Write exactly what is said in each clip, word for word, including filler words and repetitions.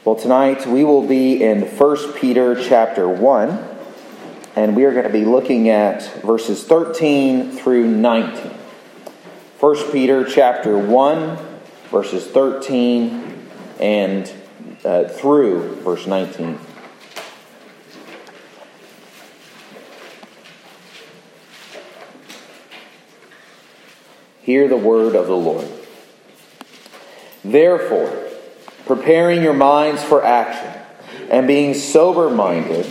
Well, tonight we will be in First Peter chapter one, and we are going to be looking at verses thirteen through nineteen. First Peter chapter one, verses thirteen and uh, through verse nineteen. Hear the word of the Lord. Therefore, preparing your minds for action, and being sober-minded,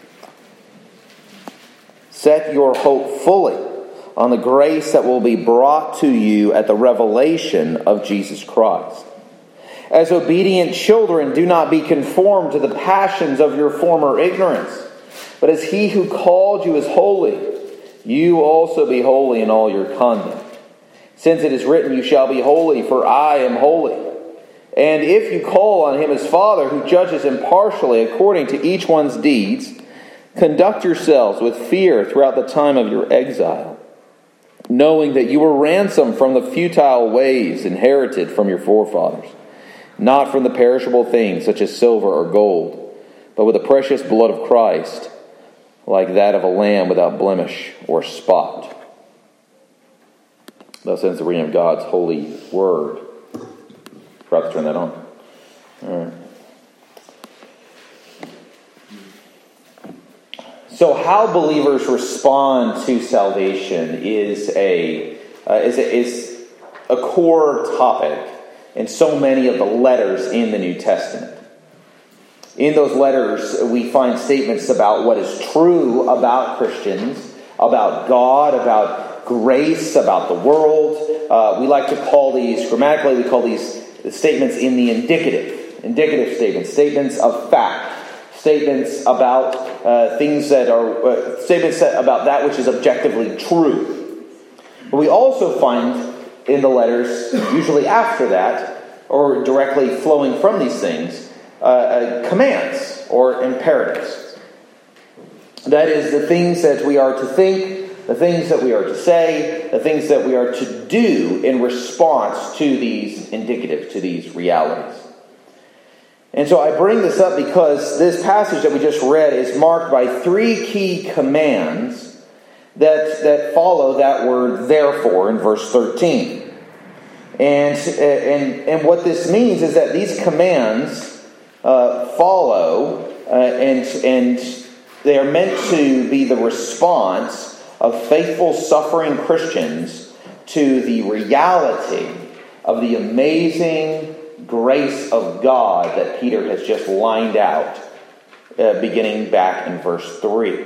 set your hope fully on the grace that will be brought to you at the revelation of Jesus Christ. As obedient children, do not be conformed to the passions of your former ignorance, but as he who called you is holy, you also be holy in all your conduct. Since it is written, you shall be holy, for I am holy. And if you call on him as Father, who judges impartially according to each one's deeds, conduct yourselves with fear throughout the time of your exile, knowing that you were ransomed from the futile ways inherited from your forefathers, not from the perishable things such as silver or gold, but with the precious blood of Christ, like that of a lamb without blemish or spot. Thus ends the reading of God's holy word. Forgot to turn that on. All right. So, how believers respond to salvation is a uh, is a, is a core topic in so many of the letters in the New Testament. In those letters, we find statements about what is true about Christians, about God, about grace, about the world. Uh, we like to call these, grammatically, we call these statements in the indicative. Indicative statements. Statements of fact. Statements about uh, things that are, uh, statements that, about that which is objectively true. But we also find in the letters, usually after that, or directly flowing from these things, uh, uh, commands or imperatives. That is, the things that we are to think, the things that we are to say, the things that we are to do in response to these indicatives, to these realities. And so I bring this up because this passage that we just read is marked by three key commands that, that follow that word therefore in verse thirteen. And, and, and what this means is that these commands uh, follow uh, and, and they are meant to be the response of faithful suffering Christians to the reality of the amazing grace of God that Peter has just lined out, uh, beginning back in verse three.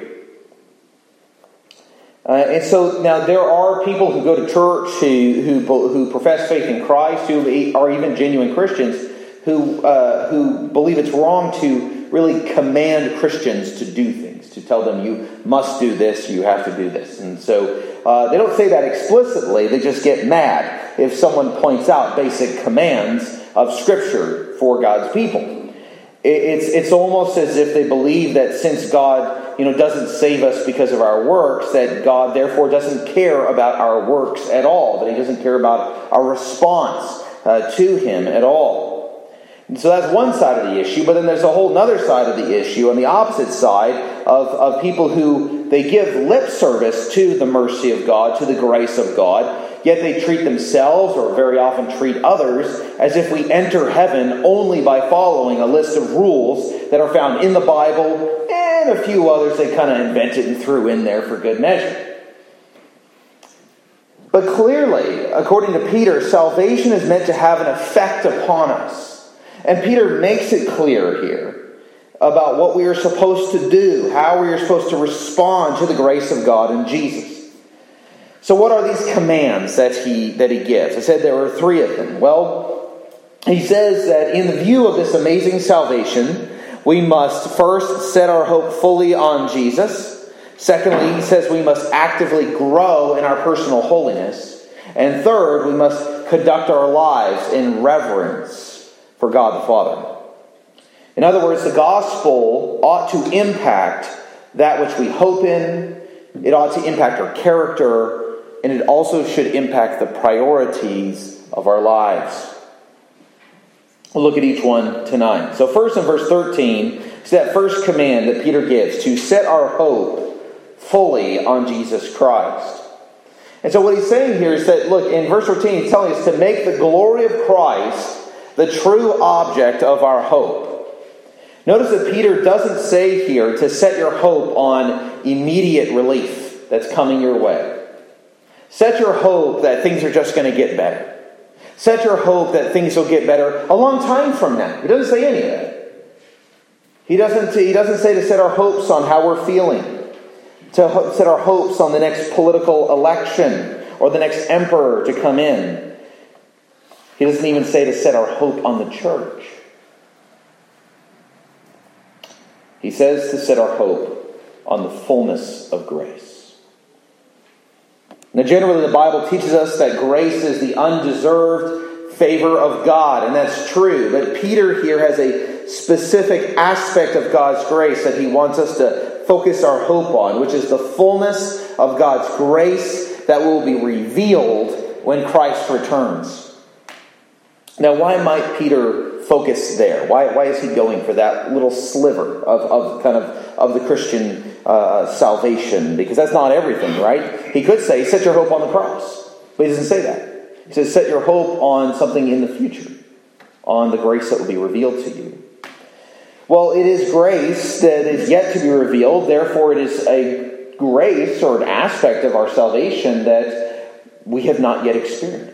Uh, and so now there are people who go to church who who, who profess faith in Christ, who are even genuine Christians, who uh, who believe it's wrong to really command Christians to do things, to tell them you must do this, you have to do this. And so uh, they don't say that explicitly, they just get mad if someone points out basic commands of Scripture for God's people. It's it's almost as if they believe that since God, you know, doesn't save us because of our works, that God therefore doesn't care about our works at all, that He doesn't care about our response uh, to Him at all. And so that's one side of the issue, but then there's a whole other side of the issue on the opposite side of, of people who they give lip service to the mercy of God, to the grace of God, yet they treat themselves, or very often treat others, as if we enter heaven only by following a list of rules that are found in the Bible and a few others they kind of invented and threw in there for good measure. But clearly, according to Peter, salvation is meant to have an effect upon us. And Peter makes it clear here about what we are supposed to do, how we are supposed to respond to the grace of God in Jesus. So what are these commands that he that he gives? I said there were three of them. Well, he says that in the view of this amazing salvation, we must first set our hope fully on Jesus. Secondly, he says we must actively grow in our personal holiness. And third, we must conduct our lives in reverence for God the Father. In other words, the gospel ought to impact that which we hope in. It ought to impact our character, and it also should impact the priorities of our lives. We'll look at each one tonight. So first in verse thirteen, it's that first command that Peter gives to set our hope fully on Jesus Christ. And so what he's saying here is that, look, in verse thirteen, he's telling us to make the glory of Christ the true object of our hope. Notice that Peter doesn't say here to set your hope on immediate relief that's coming your way. Set your hope that things are just going to get better. Set your hope that things will get better a long time from now. He doesn't say any of that. He doesn't, he doesn't say to set our hopes on how we're feeling. To set our hopes on the next political election or the next emperor to come in. He doesn't even say to set our hope on the church. He says to set our hope on the fullness of grace. Now, generally, the Bible teaches us that grace is the undeserved favor of God, and that's true. But Peter here has a specific aspect of God's grace that he wants us to focus our hope on, which is the fullness of God's grace that will be revealed when Christ returns. Now, why might Peter focus there? Why, why is he going for that little sliver of, of kind of, of the Christian uh, salvation? Because that's not everything, right? He could say, set your hope on the cross. But he doesn't say that. He says, set your hope on something in the future, on the grace that will be revealed to you. Well, it is grace that is yet to be revealed. Therefore, it is a grace or an aspect of our salvation that we have not yet experienced.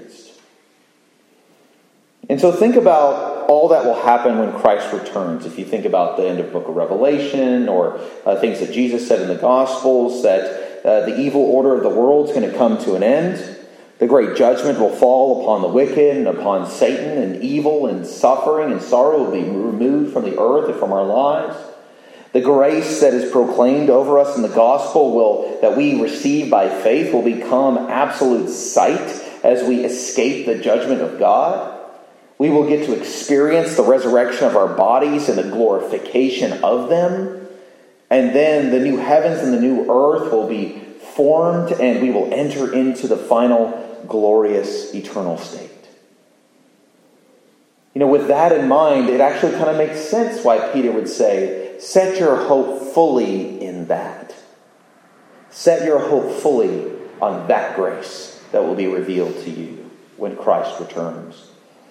And so think about all that will happen when Christ returns. If you think about the end of the book of Revelation or uh, things that Jesus said in the Gospels, that uh, the evil order of the world is going to come to an end. The great judgment will fall upon the wicked and upon Satan, and evil and suffering and sorrow will be removed from the earth and from our lives. The grace that is proclaimed over us in the gospel will that we receive by faith will become absolute sight as we escape the judgment of God. We will get to experience the resurrection of our bodies and the glorification of them. And then the new heavens and the new earth will be formed, and we will enter into the final glorious eternal state. You know, with that in mind, it actually kind of makes sense why Peter would say, set your hope fully in that. Set your hope fully on that grace that will be revealed to you when Christ returns.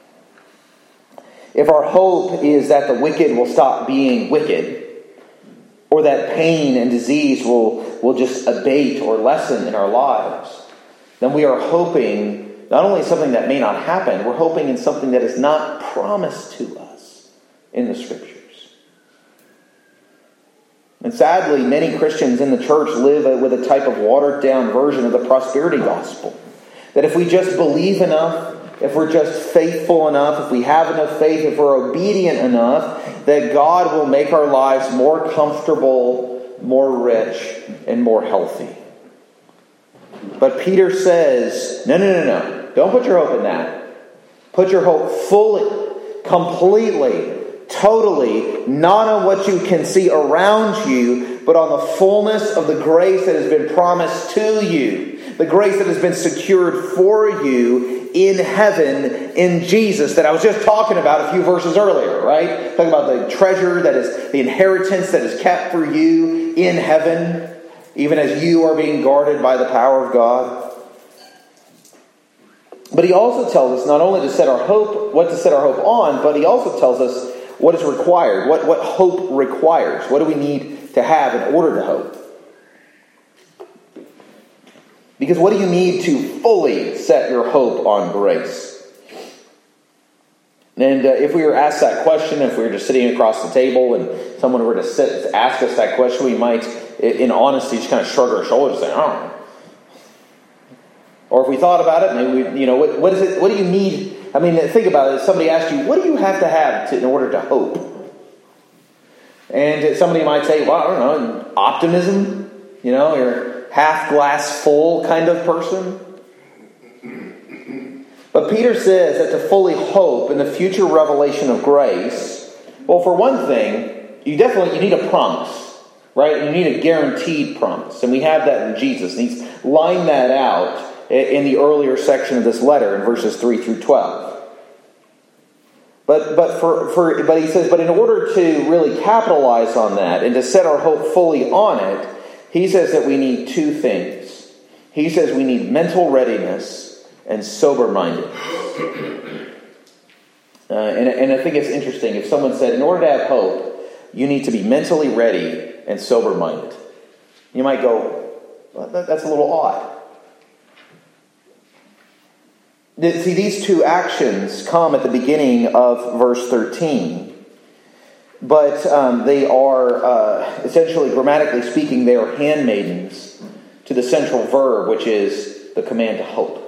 If our hope is that the wicked will stop being wicked, or that pain and disease will, will just abate or lessen in our lives, then we are hoping not only something that may not happen, we're hoping in something that is not promised to us in the Scriptures. And sadly, many Christians in the church live with a type of watered-down version of the prosperity gospel. That if we just believe enough, if we're just faithful enough, if we have enough faith, if we're obedient enough, that God will make our lives more comfortable, more rich, and more healthy. But Peter says, no, no, no, no. Don't put your hope in that. Put your hope fully, completely, totally, not on what you can see around you, but on the fullness of the grace that has been promised to you. The grace that has been secured for you in heaven in Jesus that I was just talking about a few verses earlier, right? Talking about the treasure that is the inheritance that is kept for you in heaven, even as you are being guarded by the power of God. But he also tells us not only to set our hope, what to set our hope on, but he also tells us what is required, what, what hope requires. What do we need to have in order to hope? Because what do you need to fully set your hope on grace? And uh, if we were asked that question, if we were just sitting across the table and someone were to sit, ask us that question, we might, in honesty, just kind of shrug our shoulders and say, I don't know. Or if we thought about it, maybe we, you know, what, what is it? What do you need? I mean, think about it. If somebody asked you, what do you have to have to, in order to hope? And somebody might say, well, I don't know, optimism. You know, you're half glass full kind of person. But Peter says that to fully hope in the future revelation of grace, well, for one thing, you definitely you need a promise, right? You need a guaranteed promise. And we have that in Jesus. And he's lined that out in the earlier section of this letter in verses three through twelve. But but for, for but he says, but in order to really capitalize on that and to set our hope fully on it, he says that we need two things. He says we need mental readiness and sober-mindedness. Uh, and, and I think it's interesting. If someone said, in order to have hope, you need to be mentally ready and sober-minded. You might go, well, that, that's a little odd. See, these two actions come at the beginning of verse thirteen. But um, they are, uh, essentially, grammatically speaking, they are handmaidens to the central verb, which is the command to hope.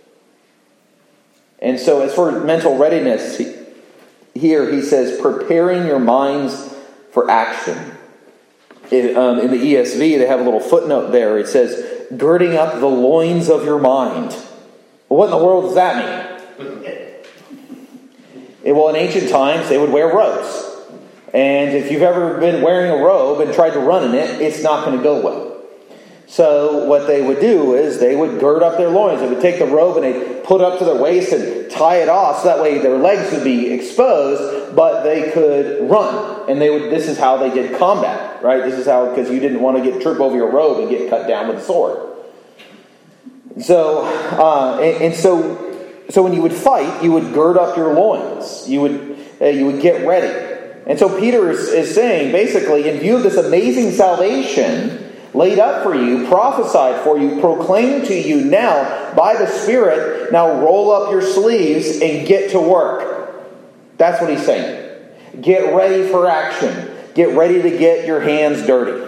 And so as for mental readiness, here he says, preparing your minds for action. It, um, in the E S V, they have a little footnote there. It says, girding up the loins of your mind. Well, what in the world does that mean? It, well, in ancient times, they would wear robes. And if you've ever been wearing a robe and tried to run in it, it's not going to go well. So what they would do is they would gird up their loins. They would take the robe and they'd put it up to their waist and tie it off so that way their legs would be exposed, but they could run. And they would. This is how they did combat, right? This is how, because you didn't want to get trip over your robe and get cut down with a sword. So, uh, and, and so, so when you would fight, you would gird up your loins. You would, uh, you would get ready. And so Peter is, is saying, basically, in view of this amazing salvation laid up for you, prophesied for you, proclaimed to you now by the Spirit, now roll up your sleeves and get to work. That's what he's saying. Get ready for action. Get ready to get your hands dirty.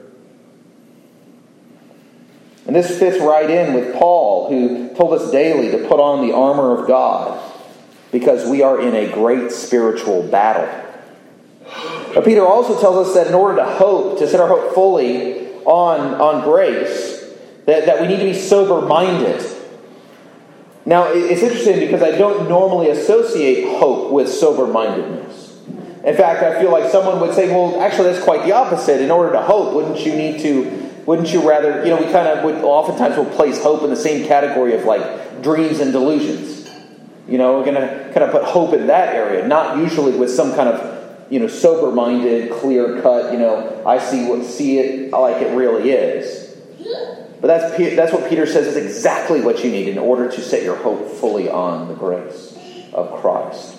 And this fits right in with Paul, who told us daily to put on the armor of God because we are in a great spiritual battle. But Peter also tells us that in order to hope, to set our hope fully on, on grace, that, that we need to be sober-minded. Now, it's interesting because I don't normally associate hope with sober-mindedness. In fact, I feel like someone would say, well, actually, that's quite the opposite. In order to hope, wouldn't you need to... Wouldn't you rather, you know, we kind of would oftentimes will place hope in the same category of like dreams and delusions. You know, we're going to kind of put hope in that area, not usually with some kind of, you know, sober-minded, clear-cut, you know, I see what see it like it really is. But that's that's what Peter says is exactly what you need in order to set your hope fully on the grace of Christ.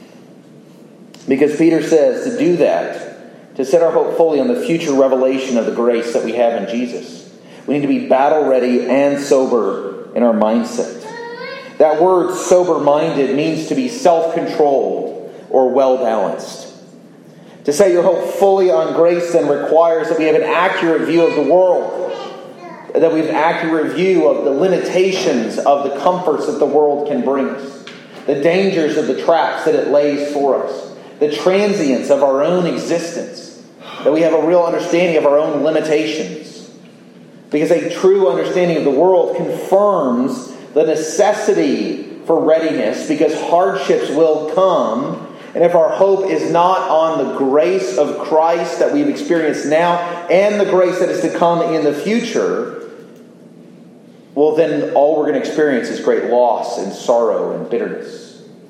Because Peter says to do that, to set our hope fully on the future revelation of the grace that we have in Jesus, we need to be battle-ready and sober in our mindset. That word sober-minded means to be self-controlled or well-balanced. To set your hope fully on grace then requires that we have an accurate view of the world, that we have an accurate view of the limitations of the comforts that the world can bring us, the dangers of the traps that it lays for us, the transience of our own existence, that we have a real understanding of our own limitations. Because a true understanding of the world confirms the necessity for readiness, because hardships will come. And if our hope is not on the grace of Christ that we've experienced now and the grace that is to come in the future, well, then all we're going to experience is great loss and sorrow and bitterness.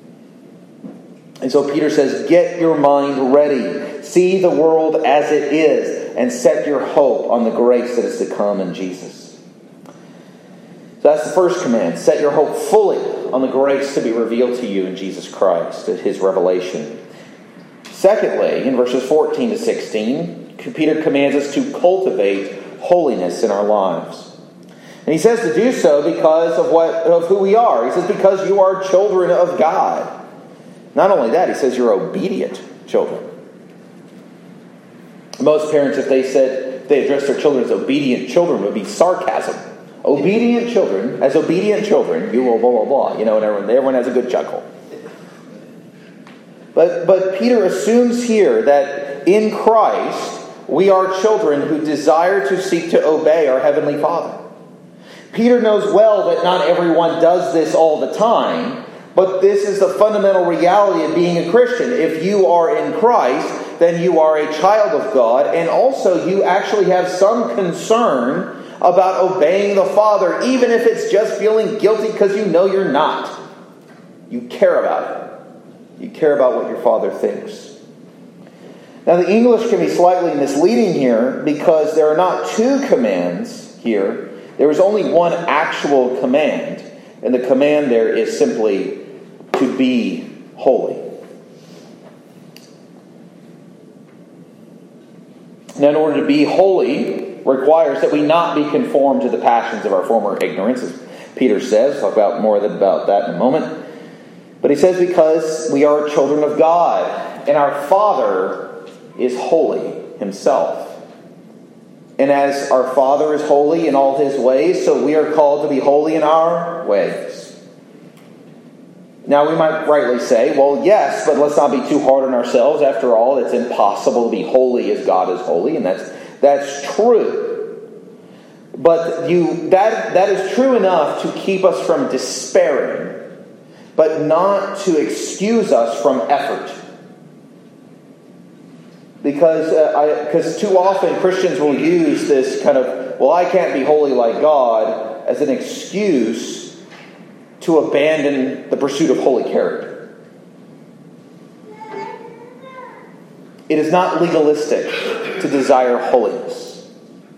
And so Peter says, get your mind ready. See the world as it is and set your hope on the grace that is to come in Jesus. So that's the first command. Set your hope fully on the grace to be revealed to you in Jesus Christ, at His revelation. Secondly, in verses fourteen to sixteen, Peter commands us to cultivate holiness in our lives. And he says to do so because of what of who we are. He says, because you are children of God. Not only that, he says you're obedient children. Most parents, if they said, if they addressed their children as obedient children, would be sarcasm. Obedient children, as obedient children, you will blah, blah, blah. You know, and everyone, everyone has a good chuckle. But, but Peter assumes here that in Christ, we are children who desire to seek to obey our Heavenly Father. Peter knows well that not everyone does this all the time, but this is the fundamental reality of being a Christian. If you are in Christ, then you are a child of God, and also you actually have some concern about obeying the Father, even if it's just feeling guilty because you know you're not. You care about it. You care about what your Father thinks. Now the English can be slightly misleading here because there are not two commands here. There is only one actual command. And the command there is simply to be holy. Now in order to be holy requires that we not be conformed to the passions of our former ignorance, as Peter says. We'll talk about more about that in a moment. But he says because we are children of God, and our Father is holy himself. And as our Father is holy in all his ways, so we are called to be holy in our ways. Now we might rightly say, well, yes, but let's not be too hard on ourselves. After all, it's impossible to be holy as God is holy, and that's that's true. But you that that is true enough to keep us from despairing, but not to excuse us from effort. Because uh, I, because too often Christians will use this kind of, well, I can't be holy like God, as an excuse to abandon the pursuit of holy character. It is not legalistic to desire holiness.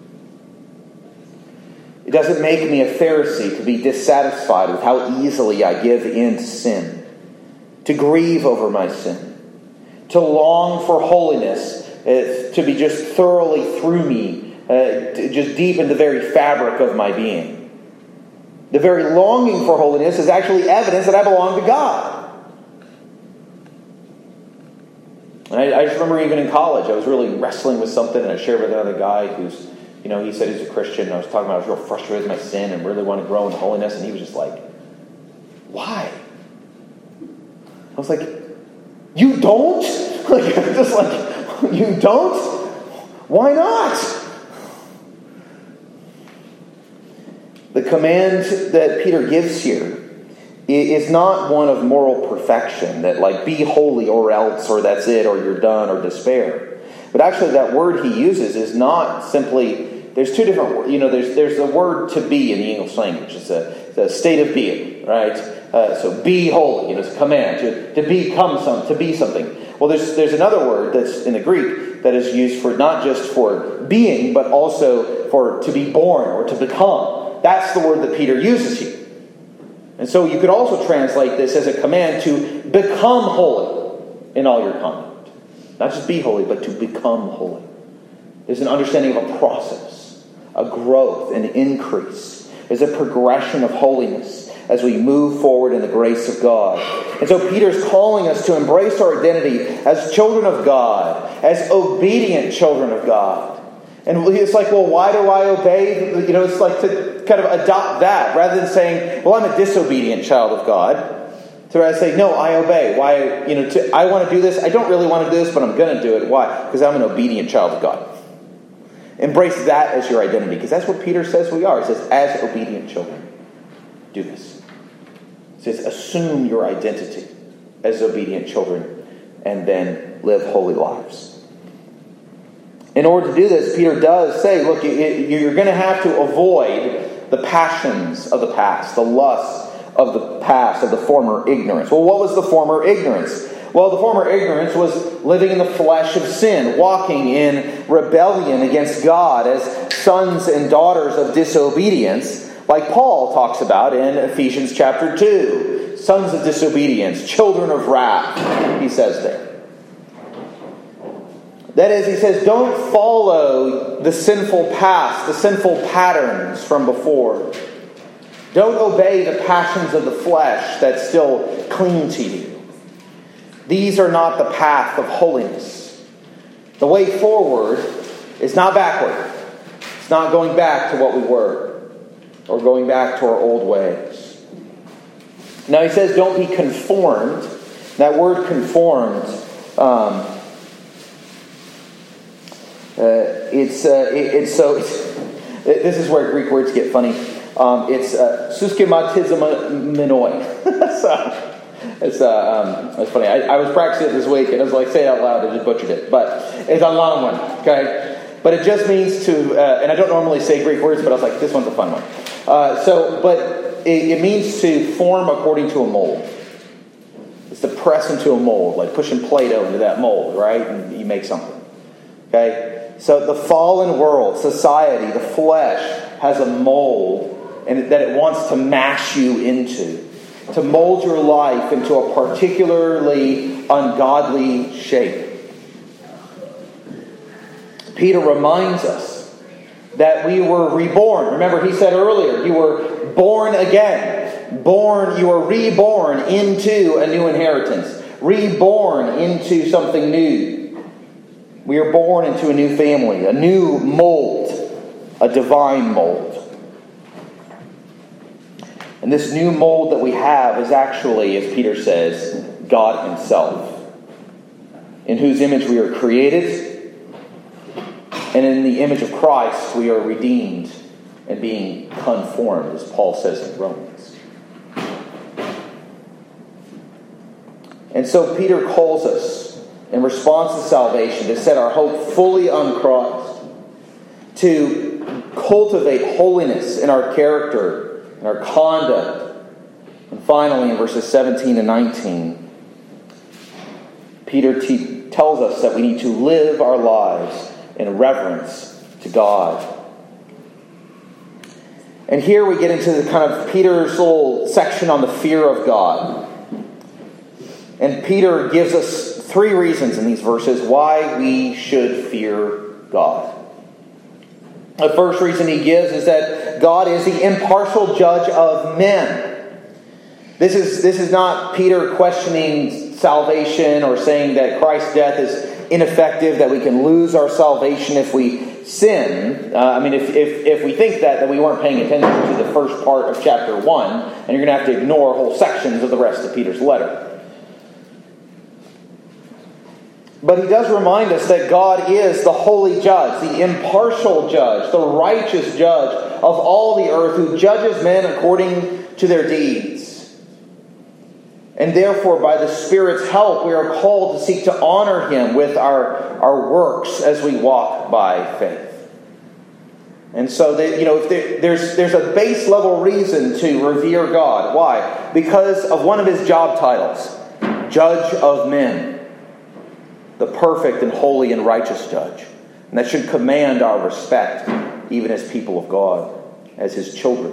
It doesn't make me a Pharisee to be dissatisfied with how easily I give in to sin, to grieve over my sin, to long for holiness, uh, to be just thoroughly through me, uh, just deep in the very fabric of my being. The very longing for holiness is actually evidence that I belong to God. And I, I just remember even in college, I was really wrestling with something, and I shared with another guy who's, you know, he said he's a Christian, and I was talking about I was real frustrated with my sin and really want to grow in holiness, and he was just like, why? I was like, you don't? Like, just like, you don't? Why not? The command that Peter gives here is not one of moral perfection, that like, be holy or else, or that's it, or you're done, or despair. But actually that word he uses is not simply, there's two different words. You know, there's there's the word to be in the English language. It's a, it's a state of being, right? Uh, so be holy, you know, it's a command to, to become some, to be something. Well, there's there's another word that's in the Greek that is used for not just for being, but also for to be born or to become. That's the word that Peter uses here. And so you could also translate this as a command to become holy in all your conduct. Not just be holy, but to become holy. There's an understanding of a process, a growth, an increase. There's a progression of holiness as we move forward in the grace of God. And so Peter's calling us to embrace our identity as children of God, as obedient children of God. And it's like, well, why do I obey? You know, it's like to kind of adopt that rather than saying, well, I'm a disobedient child of God. So I say, no, I obey. Why? You know, to, I want to do this. I don't really want to do this, but I'm going to do it. Why? Because I'm an obedient child of God. Embrace that as your identity, because that's what Peter says we are. He says, as obedient children, do this. He says, assume your identity as obedient children and then live holy lives. In order to do this, Peter does say, look, you're going to have to avoid the passions of the past, the lusts of the past, of the former ignorance. Well, what was the former ignorance? Well, the former ignorance was living in the flesh of sin, walking in rebellion against God as sons and daughters of disobedience, like Paul talks about in Ephesians chapter two. Sons of disobedience, children of wrath, he says there. That is, he says, don't follow the sinful past, the sinful patterns from before. Don't obey the passions of the flesh that still cling to you. These are not the path of holiness. The way forward is not backward. It's not going back to what we were or going back to our old ways. Now he says don't be conformed. That word conformed, um, uh, it's, uh, it, it's so, it's, this is where Greek words get funny. Um, it's uh, suschematismenoi. So it's uh, um, it's funny. I, I was practicing it this week, and I was like, say it out loud. I just butchered it, but it's a long one. Okay, but it just means to. Uh, and I don't normally say Greek words, but I was like, this one's a fun one. Uh, so, but it, it means to form according to a mold. It's to press into a mold, like pushing Play-Doh into that mold, right? And you make something. Okay? So the fallen world, society, the flesh, has a mold and that it wants to mash you into. To mold your life into a particularly ungodly shape. Peter reminds us that we were reborn. Remember, he said earlier, you were born again. Born, you were reborn into a new inheritance. Reborn into something new. We are born into a new family, a new mold, a divine mold. And this new mold that we have is actually, as Peter says, God Himself, in whose image we are created, and in the image of Christ we are redeemed and being conformed, as Paul says in Romans. And so Peter calls us, in response to salvation, to set our hope fully on Christ, to cultivate holiness in our character, in our conduct. And finally, in verses seventeen and nineteen, Peter te- tells us that we need to live our lives in reverence to God. And here we get into the kind of Peter's little section on the fear of God. And Peter gives us three reasons in these verses why we should fear God. The first reason he gives is that God is the impartial judge of men. This is, this is not Peter questioning salvation or saying that Christ's death is ineffective, that we can lose our salvation if we sin. Uh, I mean, if, if, if we think that, then we weren't paying attention to the first part of chapter one, and you're going to have to ignore whole sections of the rest of Peter's letter. But he does remind us that God is the holy judge, the impartial judge, the righteous judge of all the earth, who judges men according to their deeds. And therefore, by the Spirit's help, we are called to seek to honor Him with our, our works as we walk by faith. And so, that, you know, if there, there's, there's a base level reason to revere God. Why? Because of one of His job titles, Judge of Men. The perfect and holy and righteous judge. And that should command our respect, even as people of God, as His children.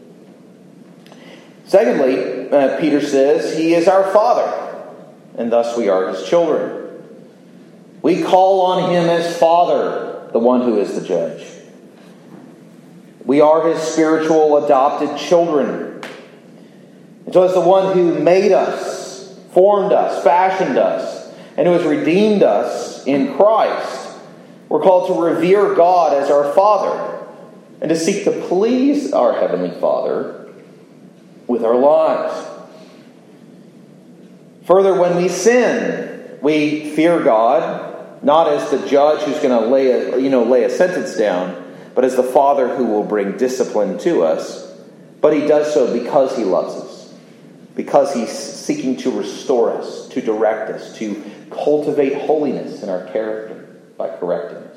Secondly, uh, Peter says, He is our Father, and thus we are His children. We call on Him as Father, the one who is the judge. We are His spiritual adopted children. And so as the one who made us, formed us, fashioned us, and who has redeemed us in Christ, we're called to revere God as our Father and to seek to please our Heavenly Father with our lives. Further, when we sin, we fear God, not as the judge who's going to lay a, you know, lay a sentence down, but as the Father who will bring discipline to us. But He does so because He loves us, because He's seeking to restore us, to direct us, to cultivate holiness in our character by correcting us.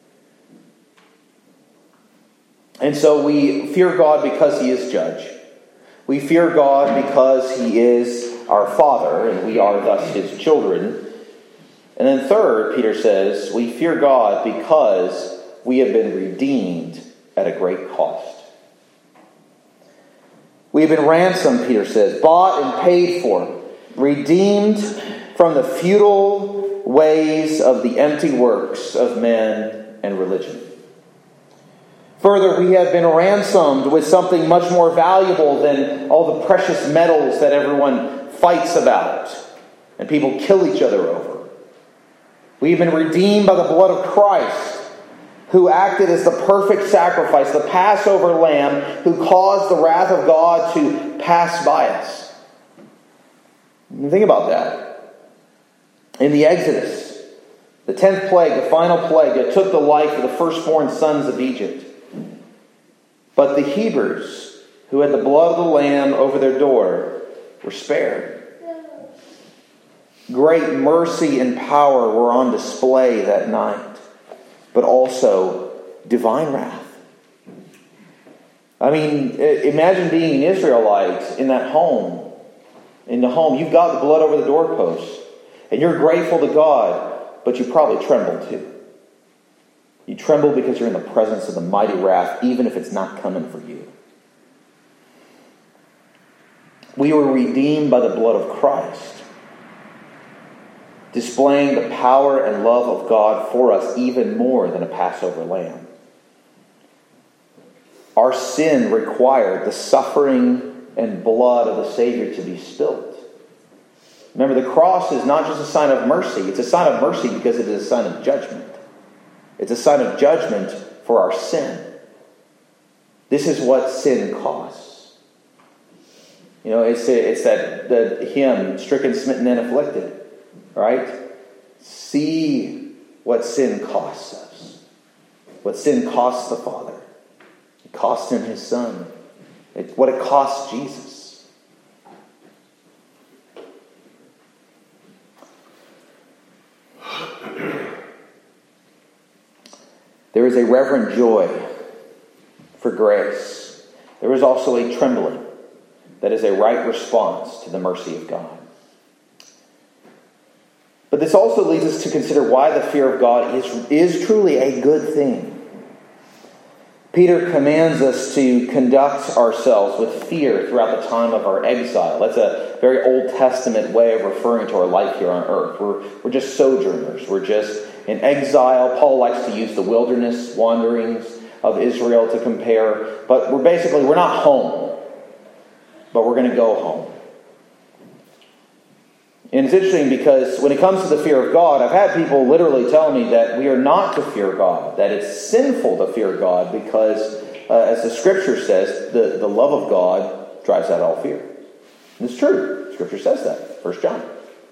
And so we fear God because He is judge. We fear God because He is our Father, and we are thus His children. And then third, Peter says, we fear God because we have been redeemed at a great cost. We have been ransomed, Peter says, bought and paid for, redeemed from the futile ways of the empty works of men and religion. Further, we have been ransomed with something much more valuable than all the precious metals that everyone fights about and people kill each other over. We have been redeemed by the blood of Christ, who acted as the perfect sacrifice, the Passover lamb, who caused the wrath of God to pass by us. Think about that. In the Exodus, the tenth plague, the final plague that took the life of the firstborn sons of Egypt. But the Hebrews, who had the blood of the lamb over their door, were spared. Great mercy and power were on display that night, but also divine wrath. I mean, imagine being an Israelite in that home In the home, you've got the blood over the doorpost. And you're grateful to God, but you probably tremble too. You tremble because you're in the presence of the mighty wrath, even if it's not coming for you. We were redeemed by the blood of Christ, displaying the power and love of God for us even more than a Passover lamb. Our sin required the suffering and blood of the Savior to be spilled. Remember, the cross is not just a sign of mercy. It's a sign of mercy because it is a sign of judgment. It's a sign of judgment for our sin. This is what sin costs. You know, it's, it's that the hymn, stricken, smitten, and afflicted. Right? See what sin costs us. What sin costs the Father. It cost him his Son. It's what it costs Jesus. There is a reverent joy for grace. There is also a trembling that is a right response to the mercy of God. But this also leads us to consider why the fear of God is, is truly a good thing. Peter commands us to conduct ourselves with fear throughout the time of our exile. That's a very Old Testament way of referring to our life here on earth. We're, we're just sojourners. We're just in exile. Paul likes to use the wilderness wanderings of Israel to compare. But we're basically, we're not home. But we're going to go home. And it's interesting because when it comes to the fear of God, I've had people literally tell me that we are not to fear God, that it's sinful to fear God because, uh, as the Scripture says, the, the love of God drives out all fear. And it's true. Scripture says that. First John.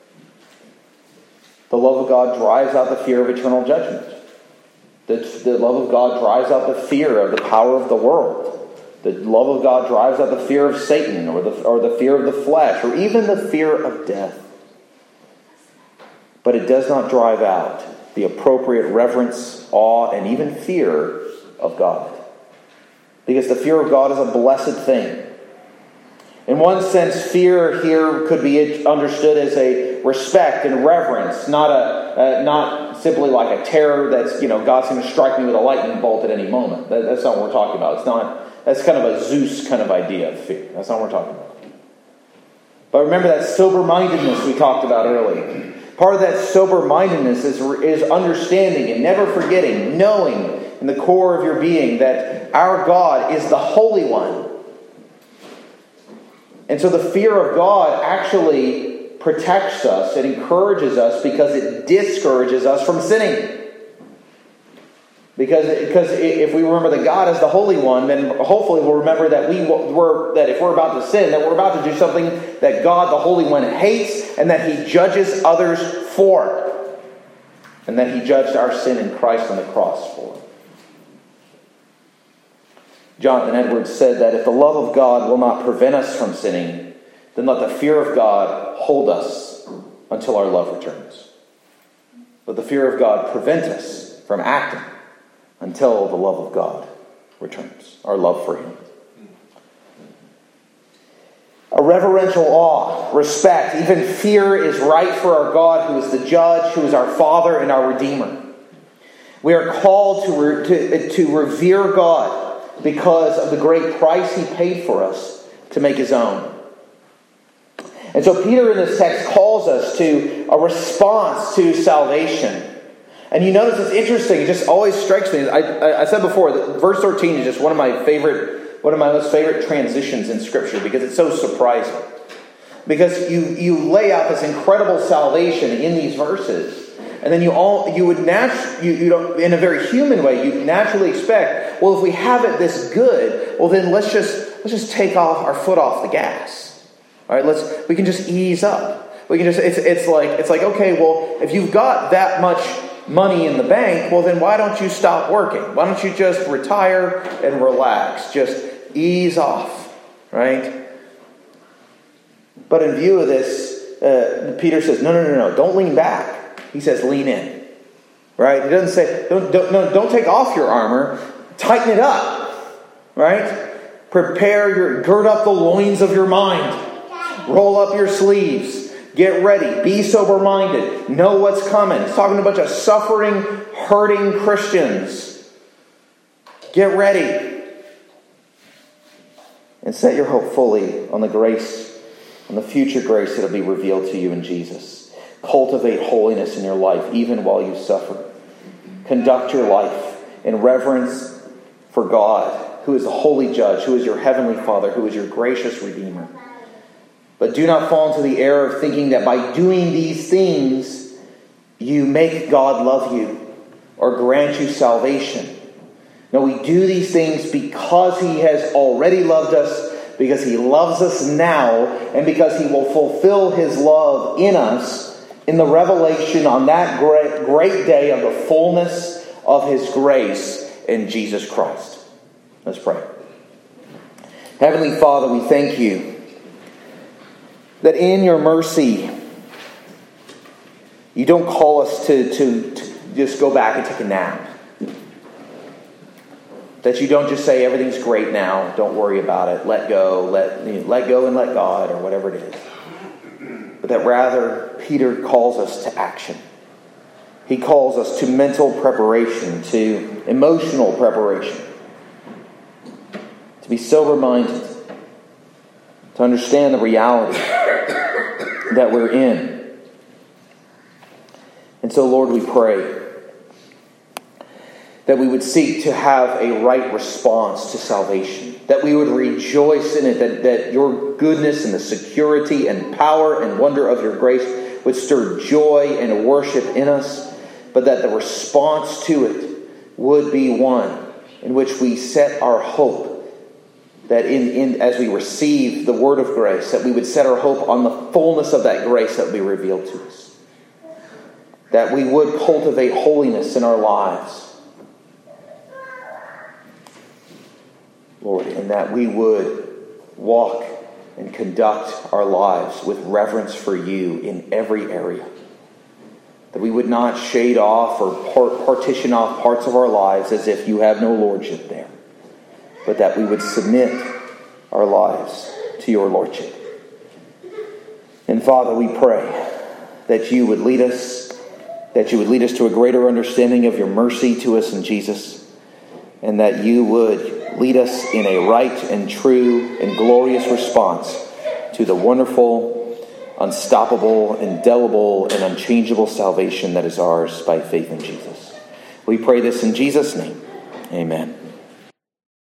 The love of God drives out the fear of eternal judgment. The, the love of God drives out the fear of the power of the world. The love of God drives out the fear of Satan or the, or the fear of the flesh or even the fear of death. But it does not drive out the appropriate reverence, awe, and even fear of God. Because the fear of God is a blessed thing. In one sense, fear here could be understood as a respect and reverence, not a uh, not simply like a terror that's, you know, God's going to strike me with a lightning bolt at any moment. That, that's not what we're talking about. It's not. That's kind of a Zeus kind of idea of fear. That's not what we're talking about. But remember that sober-mindedness we talked about earlier. Part of that sober-mindedness is, is understanding and never forgetting, knowing in the core of your being that our God is the Holy One. And so the fear of God actually protects us, it encourages us because it discourages us from sinning. Because, because if we remember that God is the Holy One, then hopefully we'll remember that we were that if we're about to sin, that we're about to do something that God, the Holy One, hates and that He judges others for. And that He judged our sin in Christ on the cross for. Jonathan Edwards said that if the love of God will not prevent us from sinning, then let the fear of God hold us until our love returns. Let the fear of God prevent us from acting until the love of God returns, our love for Him. A reverential awe, respect, even fear is right for our God, who is the judge, who is our Father and our Redeemer. We are called to, re- to, to revere God because of the great price He paid for us to make His own. And so Peter in this text calls us to a response to salvation. And you notice it's interesting, it just always strikes me. I, I, I said before that verse thirteen is just one of my favorite, one of my most favorite transitions in Scripture because it's so surprising. Because you, you lay out this incredible salvation in these verses. And then you all you would natu- you, you know, in a very human way, you naturally expect, well, if we have it this good, well then let's just let's just take off our foot off the gas. All right, let's we can just ease up. We can just it's it's like it's like okay, well, if you've got that much money in the bank, well then why don't you stop working? Why don't you just retire and relax? Just ease off, right? But in view of this, uh, Peter says, no, no, no, no, don't lean back. He says, lean in, right? He doesn't say, don't, don't, no, don't take off your armor, tighten it up, right? Prepare your, gird up the loins of your mind. Roll up your sleeves. Get ready. Be sober-minded. Know what's coming. It's talking to a bunch of suffering, hurting Christians. Get ready. And set your hope fully on the grace, on the future grace that will be revealed to you in Jesus. Cultivate holiness in your life, even while you suffer. Conduct your life in reverence for God, who is the holy judge, who is your heavenly Father, who is your gracious Redeemer. But do not fall into the error of thinking that by doing these things, you make God love you or grant you salvation. No, we do these things because He has already loved us, because He loves us now, and because He will fulfill His love in us in the revelation on that great, great day of the fullness of His grace in Jesus Christ. Let's pray. Heavenly Father, we thank you that in your mercy, you don't call us to, to, to just go back and take a nap. That you don't just say everything's great now, don't worry about it, let go, let, you know, let go and let God, or whatever it is. But that rather, Peter calls us to action. He calls us to mental preparation, to emotional preparation, to be sober-minded, to understand the reality that we're in. And so, Lord, we pray that we would seek to have a right response to salvation, that we would rejoice in it, that, that your goodness and the security and power and wonder of your grace would stir joy and worship in us, but that the response to it would be one in which we set our hope, that in, in as we receive the word of grace, that we would set our hope on the fullness of that grace that will be revealed to us. That we would cultivate holiness in our lives, Lord, and that we would walk and conduct our lives with reverence for you in every area. That we would not shade off or part, partition off parts of our lives as if you have no lordship there, but that we would submit our lives to your lordship. And Father, we pray that you would lead us, that you would lead us to a greater understanding of your mercy to us in Jesus, and that you would lead us in a right and true and glorious response to the wonderful, unstoppable, indelible, and unchangeable salvation that is ours by faith in Jesus. We pray this in Jesus' name. Amen.